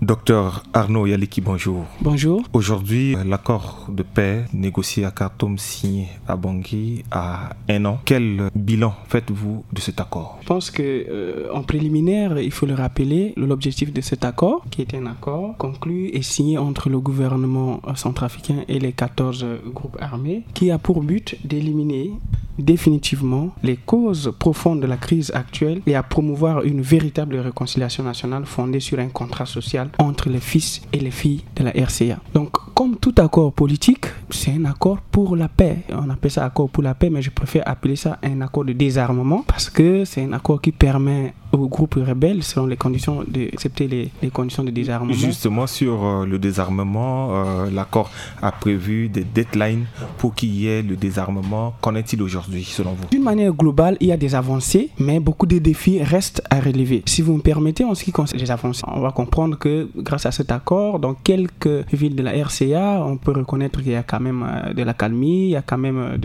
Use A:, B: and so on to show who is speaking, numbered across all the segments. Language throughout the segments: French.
A: Docteur Arnaud Yaliki, bonjour.
B: Bonjour.
A: Aujourd'hui, l'accord de paix négocié à Khartoum, signé à Bangui à 1 an. Quel bilan faites-vous de cet accord?
B: Je pense qu'en préliminaire, il faut le rappeler, l'objectif de cet accord, qui est un accord conclu et signé entre le gouvernement centrafricain et les 14 groupes armés, qui a pour but d'éliminer définitivement les causes profondes de la crise actuelle et à promouvoir une véritable réconciliation nationale fondée sur un contrat social entre les fils et les filles de la RCA. Donc, comme tout accord politique, c'est un accord pour la paix. On appelle ça accord pour la paix, mais je préfère appeler ça un accord de désarmement parce que c'est un accord qui permet aux groupes rebelles, selon les conditions, d'accepter les conditions de désarmement.
A: Justement, sur le désarmement, l'accord a prévu des deadlines pour qu'il y ait le désarmement. Qu'en est-il aujourd'hui, selon vous?
B: D'une manière globale, il y a des avancées, mais beaucoup de défis restent à relever. Si vous me permettez, en ce qui concerne les avancées, on va comprendre que grâce à cet accord, dans quelques villes de la RCA, on peut reconnaître qu'il y a quand même de l'accalmie, il y a quand même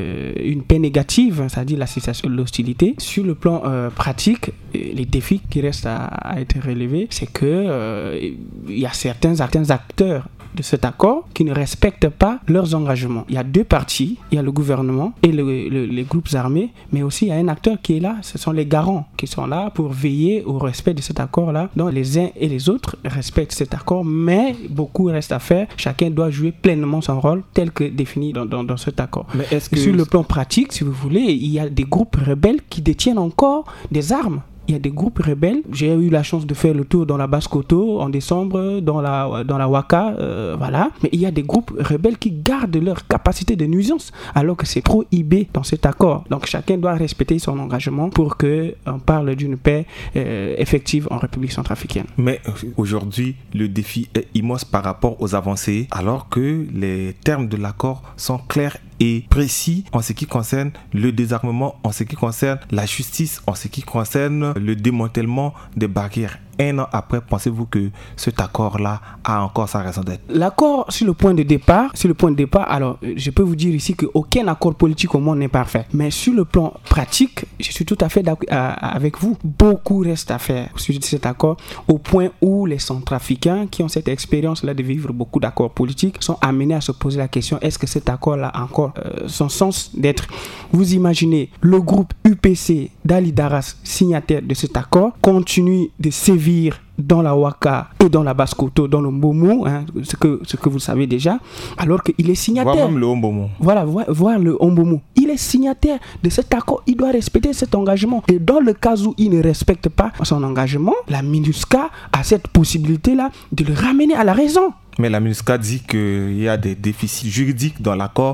B: une paix négative, c'est-à-dire la cessation de l'hostilité. Sur le plan pratique, les défis qui restent à être relevés, c'est que il y a certains acteurs de cet accord qui ne respectent pas leurs engagements. Il y a deux parties, il y a le gouvernement et les groupes armés, mais aussi il y a un acteur qui est là, ce sont les garants qui sont là pour veiller au respect de cet accord-là. Donc les uns et les autres respectent cet accord, mais beaucoup reste à faire. Chacun doit jouer pleinement son rôle tel que défini dans cet accord.
A: Mais est-ce que...
B: Sur le plan pratique, si vous voulez, il y a des groupes rebelles qui détiennent encore des armes. Il y a des groupes rebelles. J'ai eu la chance de faire le tour dans la Basse-Koto en décembre, dans la Waka, voilà. Mais il y a des groupes rebelles qui gardent leur capacité de nuisance, alors que c'est prohibé dans cet accord. Donc chacun doit respecter son engagement pour qu'on parle d'une paix effective en République centrafricaine.
A: Mais aujourd'hui, le défi est immense par rapport aux avancées, alors que les termes de l'accord sont clairs et précis en ce qui concerne le désarmement, en ce qui concerne la justice, en ce qui concerne le démantèlement des barrières. 1 an après, pensez-vous que cet accord-là a encore sa raison d'être?
B: L'accord sur le point de départ, alors je peux vous dire ici qu'aucun accord politique au monde n'est parfait. Mais sur le plan pratique, je suis tout à fait d'accord avec vous. Beaucoup reste à faire sur cet accord, au point où les Centrafricains qui ont cette expérience-là de vivre beaucoup d'accords politiques sont amenés à se poser la question, est-ce que cet accord-là a encore son sens d'être? Vous imaginez, le groupe UPC d'Ali Daras, signataire de cet accord, continue de sévir dans la Waka et dans la Basse-Koto, dans le Mbomu, ce que vous savez déjà, alors qu'il est signataire.
A: Voir même le Mbomu.
B: Voilà, voir le Mbomu. Il est signataire de cet accord, il doit respecter cet engagement. Et dans le cas où il ne respecte pas son engagement, la MINUSCA a cette possibilité-là de le ramener à la raison.
A: Mais la MINUSCA dit qu'il y a des déficits juridiques dans l'accord,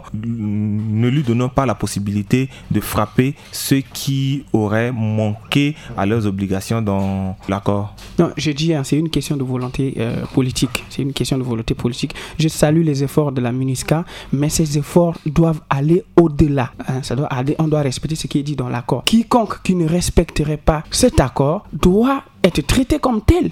A: ne lui donnant pas la possibilité de frapper ceux qui auraient manqué à leurs obligations dans l'accord.
B: Non, je dis, c'est une question de volonté politique. C'est une question de volonté politique. Je salue les efforts de la MINUSCA, mais ces efforts doivent aller au-delà. On doit respecter ce qui est dit dans l'accord. Quiconque qui ne respecterait pas cet accord doit être traité comme tel,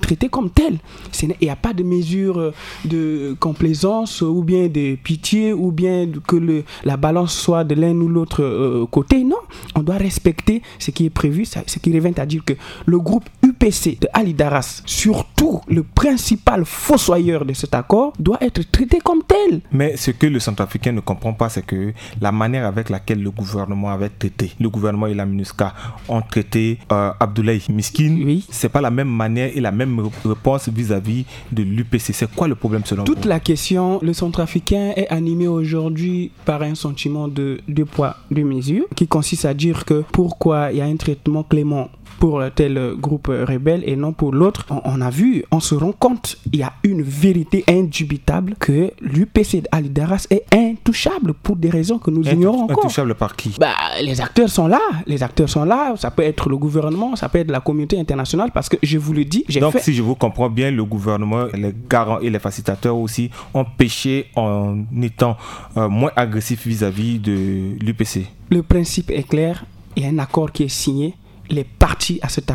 B: Il n'y a pas de mesure de complaisance ou bien de pitié ou bien que la balance soit de l'un ou l'autre côté. Non, on doit respecter ce qui est prévu, ce qui revient à dire que le groupe UPC de Ali Daras, surtout le principal fossoyeur de cet accord, doit être traité comme tel.
A: Mais ce que le Centrafricain ne comprend pas, c'est que la manière avec laquelle le gouvernement avait traité, le gouvernement et la MINUSCA ont traité Abdoulaye Miskine,
B: oui.
A: C'est pas la même manière et la même réponse vis-à-vis de l'UPC. C'est quoi le problème selon vous?
B: Toute la question, le Centrafricain est animé aujourd'hui par un sentiment de deux poids, deux mesures, qui consiste à dire que pourquoi il y a un traitement clément pour tel groupe rebelle et non pour l'autre. On se rend compte, il y a une vérité indubitable que l'UPC d'Ali Daras est intouchable pour des raisons que nous ignorons encore.
A: Intouchable par qui?
B: Les acteurs sont là, ça peut être le gouvernement, ça peut être la communauté internationale, parce que je vous le dis,
A: si je vous comprends bien, le gouvernement, les garants et les facilitateurs aussi ont péché en étant moins agressifs vis-à-vis de l'UPC.
B: Le principe est clair, il y a un accord qui est signé, les parties à cet accord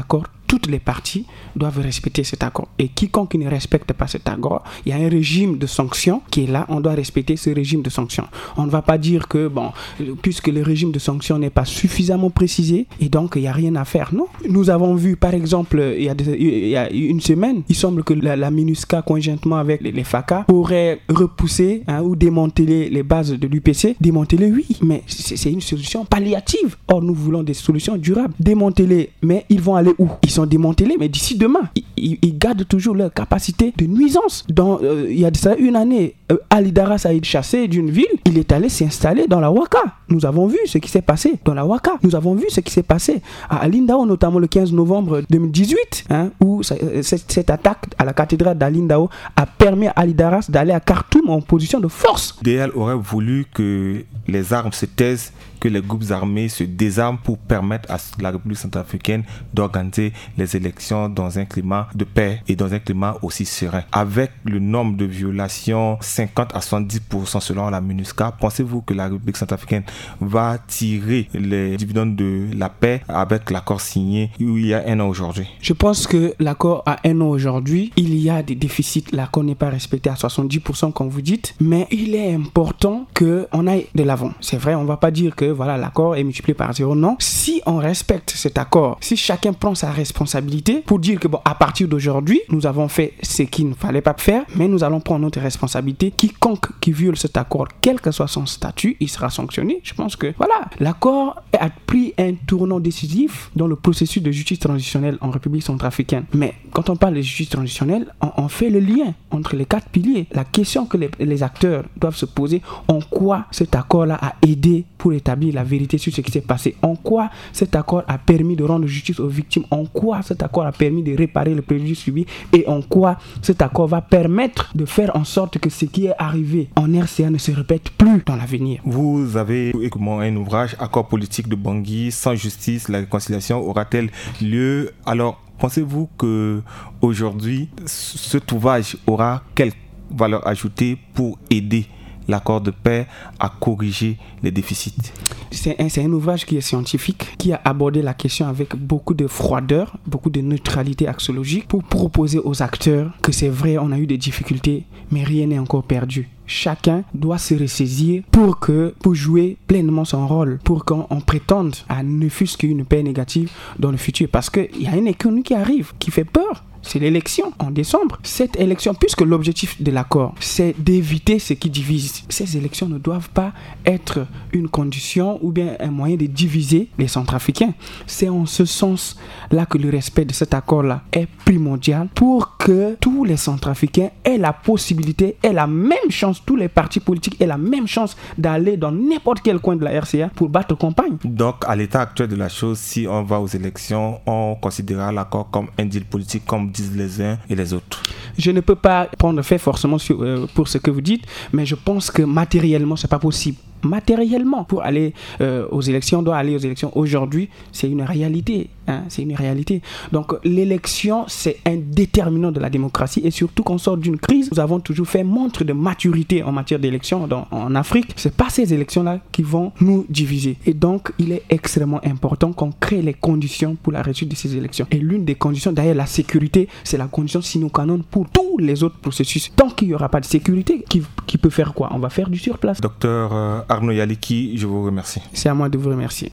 B: toutes les parties doivent respecter cet accord. Et quiconque ne respecte pas cet accord, il y a un régime de sanctions qui est là, on doit respecter ce régime de sanctions. On ne va pas dire que, puisque le régime de sanctions n'est pas suffisamment précisé, et donc il n'y a rien à faire. Non. Nous avons vu, par exemple, il y a une semaine, il semble que la MINUSCA, conjointement avec les FACA, aurait repoussé ou démantelé les bases de l'UPC. Démanteler, oui, mais c'est une solution palliative. Or, nous voulons des solutions durables. Démanteler, mais ils vont aller où? Ils sont démantelés, mais d'ici demain. Ils gardent toujours leur capacité de nuisance. Il y a de ça une année, Ali Daras a été chassé d'une ville, il est allé s'installer dans la Ouaka. Nous avons vu ce qui s'est passé dans la Ouaka. Nous avons vu ce qui s'est passé à Alindao, notamment le 15 novembre 2018, où cette attaque à la cathédrale d'Alindao a permis à Ali Daras d'aller à Khartoum en position de force.
A: L'idéal aurait voulu que les armes se taisent, que les groupes armés se désarment pour permettre à la République centrafricaine d'organiser les élections dans un climat de paix et dans un climat aussi serein. Avec le nombre de violations, 50 à 70% selon la MINUSCA, pensez-vous que la République centrafricaine va tirer les dividendes de la paix avec l'accord signé il y a un an aujourd'hui?
B: Je pense que l'accord a un an aujourd'hui, il y a des déficits. L'accord n'est pas respecté à 70% comme vous dites, mais il est important qu'on aille de l'avant. C'est vrai, on ne va pas dire que voilà, l'accord est multiplié par 0. Non. Si on respecte cet accord, si chacun prend sa responsabilité pour dire que à partir d'aujourd'hui, nous avons fait ce qu'il ne fallait pas faire, mais nous allons prendre notre responsabilité. Quiconque qui viole cet accord, quel que soit son statut, il sera sanctionné. Je pense que voilà, l'accord a pris un tournant décisif dans le processus de justice transitionnelle en République centrafricaine. Mais quand on parle de justice transitionnelle, on fait le lien entre les 4 piliers. La question que les acteurs doivent se poser, en quoi cet accord-là a aidé pour établir la vérité sur ce qui s'est passé, en quoi cet accord a permis de rendre justice aux victimes, en quoi cet accord a permis de réparer le préjudice subi, et en quoi cet accord va permettre de faire en sorte que ce qui est arrivé en RCA ne se répète plus dans l'avenir.
A: Vous avez également un ouvrage, Accord politique de Bangui, sans justice, la réconciliation aura-t-elle lieu? Alors, pensez-vous que aujourd'hui, cet ouvrage aura quelle valeur ajoutée pour aider l'accord de paix à corriger les déficits?
B: C'est un ouvrage qui est scientifique, qui a abordé la question avec beaucoup de froideur, beaucoup de neutralité axiologique, pour proposer aux acteurs que c'est vrai, on a eu des difficultés, mais rien n'est encore perdu. Chacun doit se ressaisir pour jouer pleinement son rôle, pour qu'on prétende à ne fût-ce qu'une paix négative dans le futur. Parce qu'il y a une économie qui arrive, qui fait peur. C'est l'élection en décembre. Cette élection, puisque l'objectif de l'accord, c'est d'éviter ce qui divise, ces élections ne doivent pas être une condition ou bien un moyen de diviser les Centrafricains. C'est en ce sens-là que le respect de cet accord-là est primordial pour que tous les Centrafricains aient la possibilité, aient la même chance, tous les partis politiques aient la même chance d'aller dans n'importe quel coin de la RCA pour battre campagne.
A: Donc, à l'état actuel de la chose, si on va aux élections, on considérera l'accord comme un deal politique, comme disent les uns et les autres.
B: Je ne peux pas prendre fait forcément pour ce que vous dites, mais je pense que matériellement, c'est pas possible. Matériellement, pour aller aux élections, on doit aller aux élections aujourd'hui, c'est une réalité. C'est une réalité. Donc l'élection, c'est un déterminant de la démocratie, et surtout qu'on sort d'une crise, nous avons toujours fait montre de maturité en matière d'élections en Afrique. C'est pas ces élections-là qui vont nous diviser. Et donc, il est extrêmement important qu'on crée les conditions pour la réussite de ces élections. Et l'une des conditions, d'ailleurs, la sécurité, c'est la condition sine qua non pour tous les autres processus. Tant qu'il n'y aura pas de sécurité, qui peut faire quoi? On va faire du surplace.
A: Docteur Arnaud Yaliki, je vous remercie.
B: C'est à moi de vous remercier.